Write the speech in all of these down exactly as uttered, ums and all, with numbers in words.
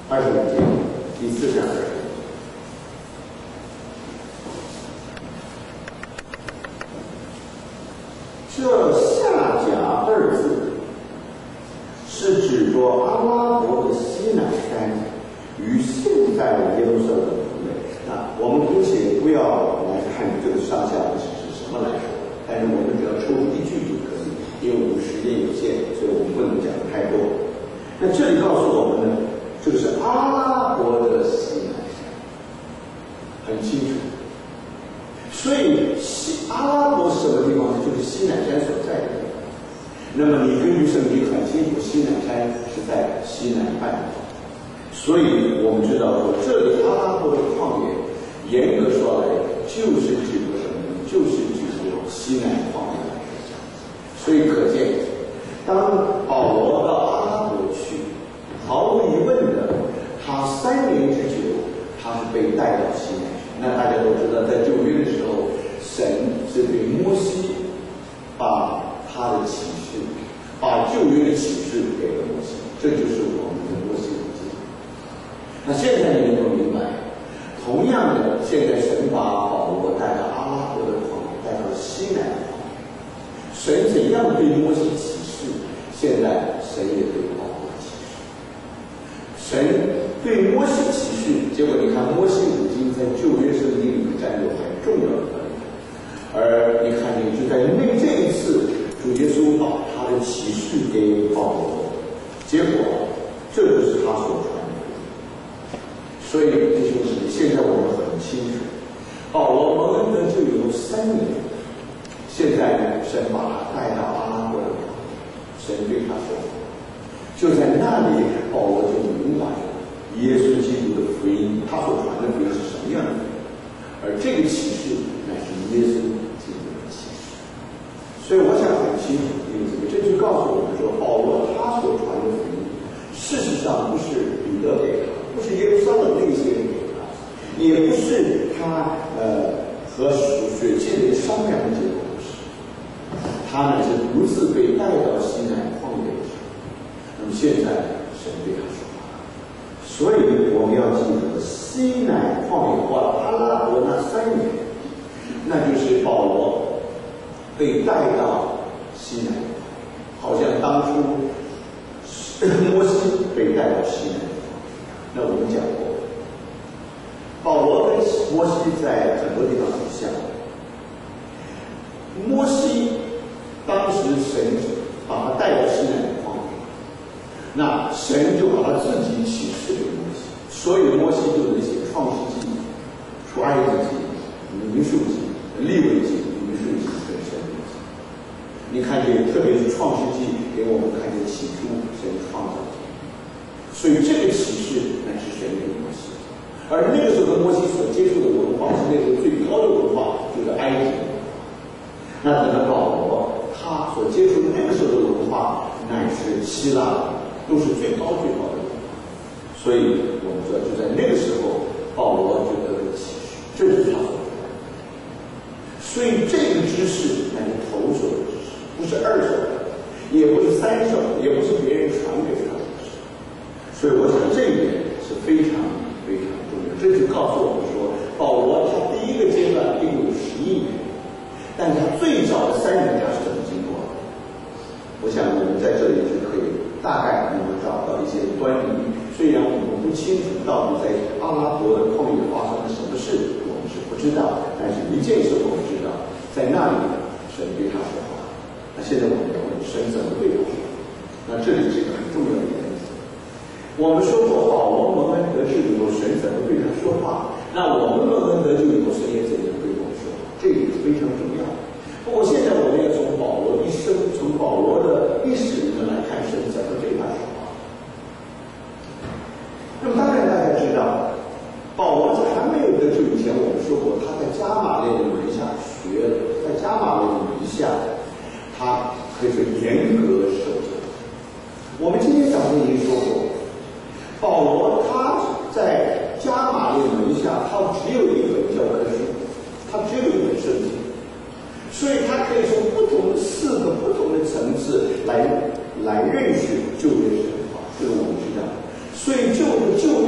二十五节第四章。这下甲二字是指着阿拉伯的西乃山与现在的耶路撒冷同类。那我们姑且不要来看这个上下文是指什么来说，但是我们只要抽出一句就可以，因为我们时间有限，所以我们不能讲的太多。那这里告诉我们呢，就是阿拉伯的西乃山，很清楚。所以西阿拉伯是什么地方呢？就是西乃山所在的地方。那么你根据圣经很清楚，西乃山是在西乃半岛。所以我们知道说，这里阿拉伯的旷野，严格说来，就是指的什么呢？就是指的西乃旷野来说。所以可见，当保罗到阿拉伯去，毫无疑问的，他三年之久，他是被带到西乃山。那大家都知道，在旧约的时候，神是对摩西把他的启示，把旧约的启示给了摩西，这就是我们的摩西五经。那现在你能够明白，同样的，现在神把保罗带到阿拉伯的旷野，带到西乃的旷野，神怎样对摩西启示，现在神也对保罗启示。神对摩西启示，结果你看摩西五经在旧约圣经里面占有很重要的地位，而你看见就在那这一次，主耶稣把他的启示给保罗，结果这就是他所传的。所以弟兄姊妹，现在我们很清楚，保罗蒙恩得就有三年，现在呢，神把他带到阿拉伯的旷野，神对他说话，就在那里，保罗就明白了耶稣基督的福音，他所传的福音是什么样的福音，而这个启示乃是耶稣基督的启示。所以我想很清楚，因为这就告诉我们说，保罗他所传的福音，事实上不是彼得给他，不是耶路撒冷那些人给他，也不是他呃和水气人商量的结果，不是，他乃是独自被带到西乃旷野的时候。那么现在神对他说话，所以我们要记得西乃旷野或阿拉伯那三年，那就是保罗被带到西乃，好像当初摩西被带到西乃。那我们讲过，保罗跟摩西在很多地方很像。摩西当时神把他带到西乃的旷野，那神就把他自己启示给摩西，所以摩西就能写创世纪、出埃及记、民数记、利未记、民数记跟申命记。你看见，特别是创世纪给我们看见起初神创造的，所以这个启示乃是神给摩西，而那个时候的摩西所接触的文化是那个最高的文化，就是埃及文化。那等到保罗他所接触的那个时候的文化乃是希腊，都是最高最高的文化。所以我们知道，就在那个时候，保罗就得了启示，这就是他所说的。所以这个知识乃是头手的知识，不是二手的，也不是三手的，也不是别人传给他的知识。所以我想这一点是非常非常重要。这就告诉我们说，保罗他第一个阶段并有十一年，但是他最早的三年他是怎么经过的？我想我们在这里就可以大概能够找到一些端倪。虽然我们不清楚到底在阿拉伯的旷野发生了什么事，我们是不知道，但是一件事我们知道，在那里神对他说话。那现在我们要问神怎么对他说？那这里是一个很重要的原则。我们说过，保罗蒙恩得救以后，神怎么对他说话？那我们蒙恩得救以后，神也怎样对我们说话？这个是非常重要的。不过现在我们要从保罗一生，从保罗的历史里面来看，神怎么对他说话。那么当然大家知道，保罗在还没有得救以前，我们说过他在加马列的门下学了，在加马列的门下，他可以说严格守着。我们今天早上已经说过，保罗他在加马列门下，他只有一本教科书，他只有一本圣经，所以他可以从不同的四个不同的层次来来认识旧约神话，这个我们知道。所以旧旧约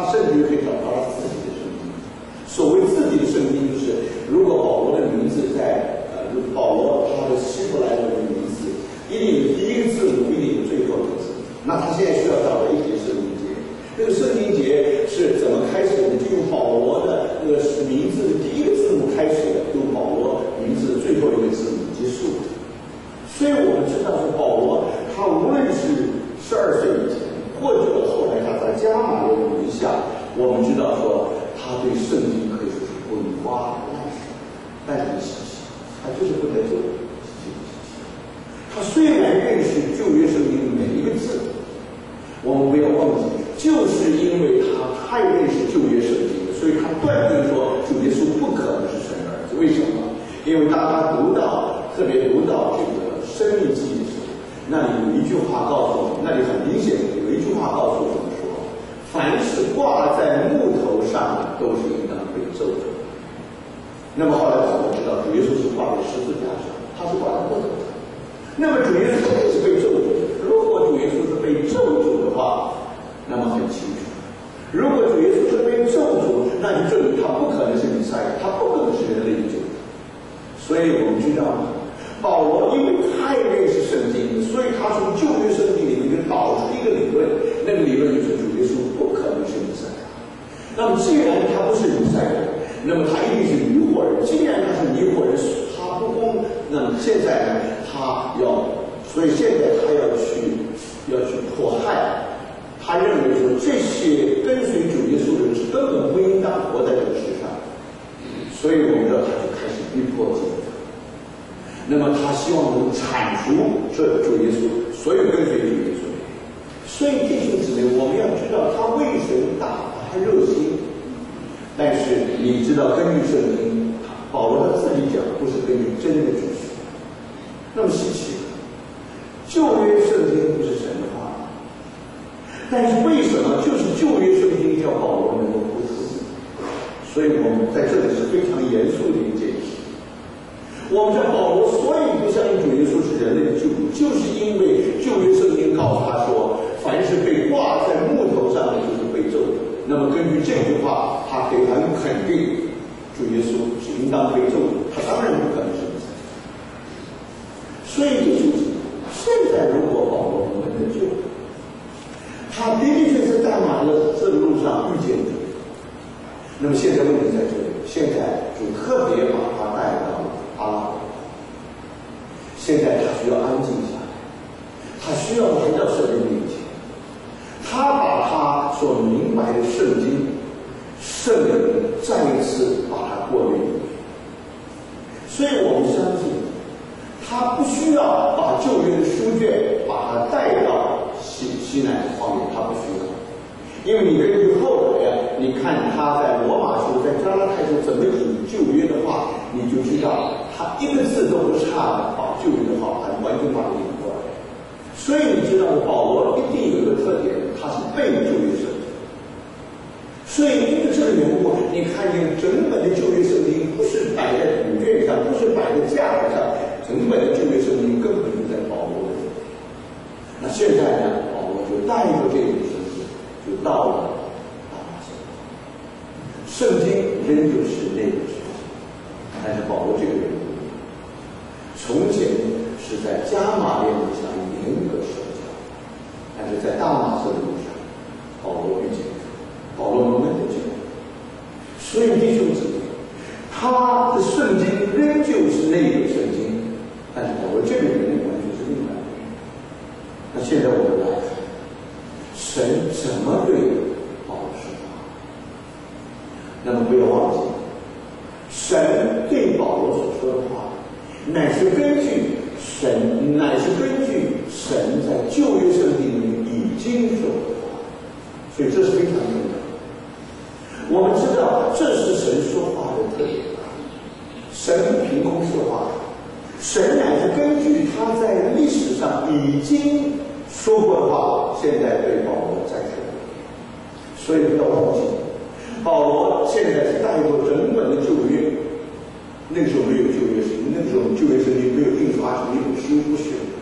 甚至可以找到他自己的圣经。所谓自己的圣经，就是如果保罗的名字在呃，保罗他的希伯来文的名字一定有第一个字母，一定有最后一个字母，那他现在需要找到一节圣经节。这个圣经节是怎么开始的？就用保罗的那个名字的第一个字母开始的，用保罗名字的最后一个字母结束的。所以我们知道说，保罗他无论是十二岁以前，或者后来他在加马列门下，我们知道说他对圣经可以说是滚瓜烂熟，但是细细，他就是不得救。他虽然认识旧约圣经的每一个字，我们不要忘记，就是因为他太认识旧约圣经了，所以他断定说主耶稣不可能是神的儿子。为什么？因为当他读到，特别读到这个生命记的时候，那里有一句话告诉我们，那里很明显有一句话告诉我们说，凡是挂在木头上的都是应当被咒诅。那么后来我们知道主耶稣是挂在十字架上，他是挂在木头上。那么主耶稣肯定是被咒诅的。如果主耶稣是被咒诅的话，那么很清楚，如果主耶稣是被咒诅，那就证明他不可能是弥赛亚，他不可能是人类的救主。所以我们知道，保罗因为太认识圣经，所以他从旧约圣经里面就导出一个理论，那个理论就是主耶稣不可能是弥赛亚。那么既然他不是弥赛亚，那么他一定是迷惑人。既然他是迷惑人，他不公，那么现在呢，他要，所以现在他要去要去迫害。他认为说这些跟随主耶稣的人是根本不应当活在这个世上，所以我们知道他就开始逼迫基督徒。那么他希望能铲除这主耶稣所有跟随主耶稣的人。所以弟兄姊妹，我们要知道他为神大，他热心。但是你知道，根据圣经，保罗他自己讲，不是根据真的知识。那么稀奇了，旧约圣经不是神的话，但是为什么就是旧约圣经叫保罗能够不死？所以我们在这里是非常严肃的一件事。我们叫保罗所以不相信主耶稣是人类的救主，就是因为旧约圣经告诉他说，凡是被挂在木头上的就是被咒诅。那么根据这句话，他可以很肯定主耶稣是应当被咒诅，他当然不可能是弥赛亚。所以就是现在如果保罗不能救，他的的确确在马的这个路上遇见主。那么现在问题在这里，现在主特别把他带到阿拉伯，现在他需要安静下来，他需要来到神的面前，他把他所明白的圣经，圣人再一次把它过滤。所以我们相信，他不需要把旧约的书卷把它带到西西奈方面，他不需要。因为你根据后来呀，你看他在罗马书、在加拉太书怎么引旧约的话，你就知道他一个字都不差的把旧约的话，还完全把它引过来。所以你知道，保罗一定有一个特点，他是背旧约圣经。所以因为这个缘故，你看见整本的旧约圣经不是摆在古卷上，不是摆在架子上，整本的旧约圣经根本就在保罗的手里。那现在呢，保罗就带着这个圣经，就到了大马士革。圣经仍旧是那个圣经，但是保罗这个人从前是在加马列门下严格受教，但是在大马士革路上，保罗遇见保罗蒙恩的救。所以弟兄姊妹，他的圣经仍旧是那个圣经，但是保罗这个人完全是另外一个人。那现在我们来看，神怎么对保罗说话？那么不要忘记，神对保罗所说的话，乃是根据神，乃是根据神在旧约圣经里面已经说的话，所以这是非常重要的。我们知道这是神说话的特点，神不凭空说话，神乃是根据他在历史上已经说过的话，现在对保罗再说。所以不要忘记，保罗现在是带过整本的旧约，那个时候没有旧约圣经，那个时候旧约圣经没有印刷成一本书，不是。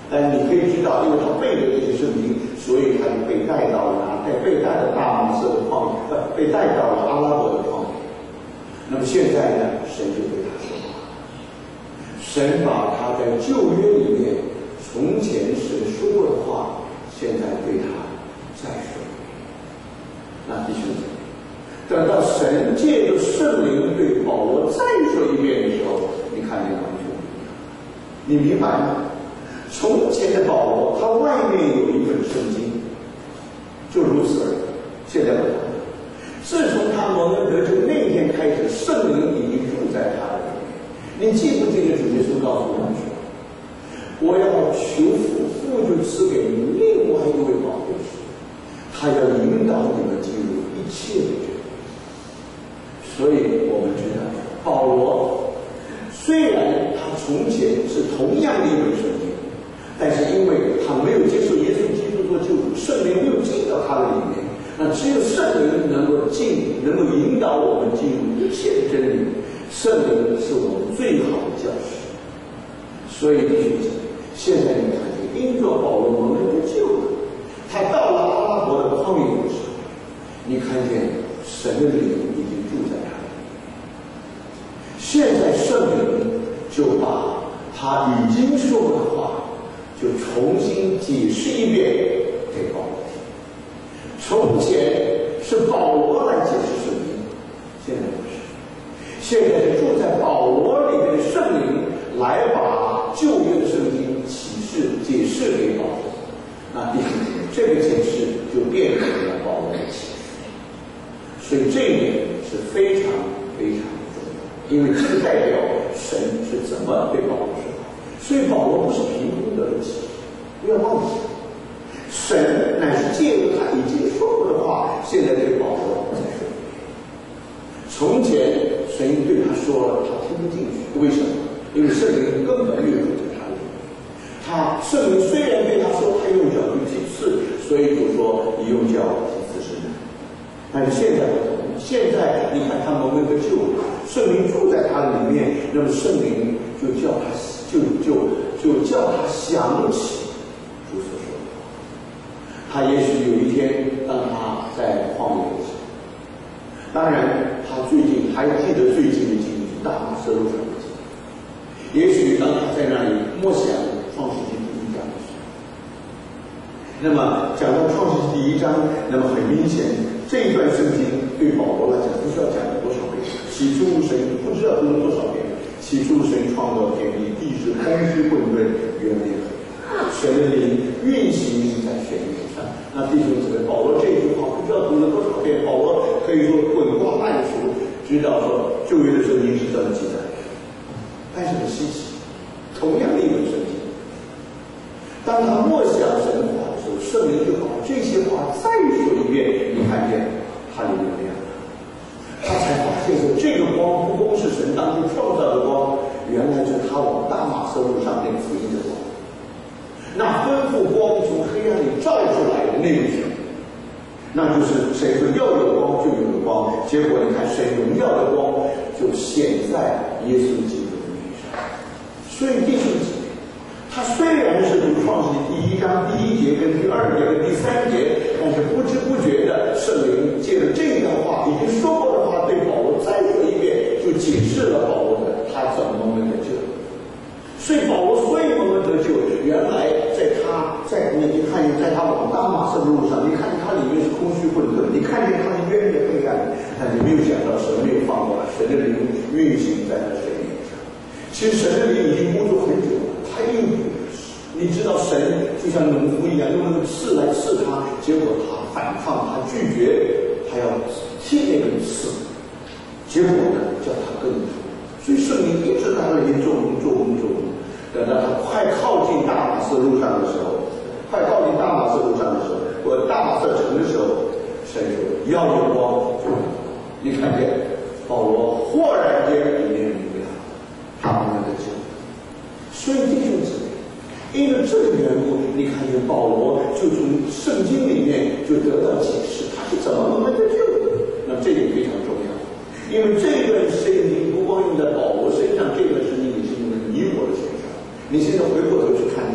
但你可以知道，因为他背的这些圣经，所以他就被带到了哪？被带到大马色的旷野，呃，被带到了阿拉伯的旷野。那么现在呢，神就对他说话，神把他在旧约里面从前神说过的话，现在对他再说一遍。那弟兄姊妹，等到神借着圣灵对保罗再说一遍的时候，你看见完全不一样。你明白吗？从前的保罗，他外面有一本圣经，就如此而已。现在不同了，自从他蒙恩得救那天开始，圣灵已经住在他的里面。你记不记得主耶稣告诉我们说：“我要求父，父就赐给你另外一位保惠师，他要引导你们进入一切的真理。”所以我们知道，保罗虽然他从前是同样的一本圣经，但是因为他没有接受耶稣基督做救主，圣灵没有进到他的里面，那只有圣灵能够进，能够引导我们进入一切的真理。圣灵是我们最好的教师。所以弟兄姊妹，现在你看见，因着保罗蒙恩得救了，他到了阿拉伯的旷野的时候，你看见神的灵已经住在他里面。现在圣灵就把他已经说过的话就重新解释一遍给保罗听。从前是保罗来解释圣经，现在不是，现在是住在保罗里面的圣灵来把旧约的圣经启示解释给保罗。那第四点，这个解释就变成了保罗的启示。所以这一点是非常非常重要，因为这个代表神是怎么对保罗说话。所以保罗不是凭空得的启示，不要忘记，神乃是借由他已经说过的话，现在对保罗再说一遍。从前神对他说了，他听不进去，为什么？因为圣灵根本没有住在他里面。他圣灵虽然对他说他用脚去几次，所以就说你用脚几次是难。但是现在不同，现在你看他蒙恩得救了，圣灵住在他里面，那么圣灵就叫他就就就叫他想起主所说的话。他也许有一天，当他在旷野的时候，当然他最近还记得最近的经历，大马色路上的经历。也许当他在那里默想创世纪第一章的时候，那么讲到创世纪第一章，那么很明显，这一段圣经对保罗来讲不知道讲了多少遍。起初神不知道读了多少遍。起初神创造天地，地是空虚混沌，原没有。神的灵运行在水面上。那弟兄姊妹，保罗这句话不知道读了多少遍，保罗可以说滚瓜烂熟，知道说旧约的圣经是这么记载的。但是很稀奇，同样的一本圣经，当他默想神的话的时候，圣灵就把这些话再说一遍，你看见他里面亮了，他才发现说这个光不光是神当初创造的光，原来是他往大马色路上那个福音的光，那吩咐光从黑暗里照出来的那个是，那就是谁说要有光就有了光，结果你看神荣耀的光就显在耶稣基督的面上。所以弟兄姊妹，他虽然是读创世纪第一章第一节跟第二节跟第三节，但是不知不觉的圣灵借着这段话已经说过的话对保罗再说一遍，就解释了保罗的他怎么蒙恩得救。所以保罗所以蒙恩得救，原来在他在你你看见在他往大马色的路上，你看见他里面是空虚混沌，你看见他是渊源黑暗，但你没有想到神没有放过来，神的灵运行在他水面上。其实神的灵已经工作很久了，他应付的是，你知道神就像农夫一样，用那个刺来刺他，结果他反抗，他拒绝，他要踢那根刺，结果呢叫他更多。所以圣灵一直在那里做工做工做工，等到他快靠近大马色路上的时候，快靠近大马色路上的时候，或大马色城的时候，神说要有光就有光。你看见保罗忽然间里面明亮，他蒙恩得救。所以弟兄姊妹，因为这个缘故，你看见保罗就从圣经里面就得到解释，他是怎么蒙恩得救的。那这点非常重要，因为这段圣经不光用在保罗身上，这段圣经也是用在你我的身上。你现在回过头去看，你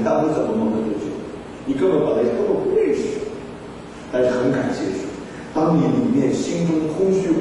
当时怎么蒙的多久？你根本把他根本不认识。但是很感谢主，当你里面心中空虚。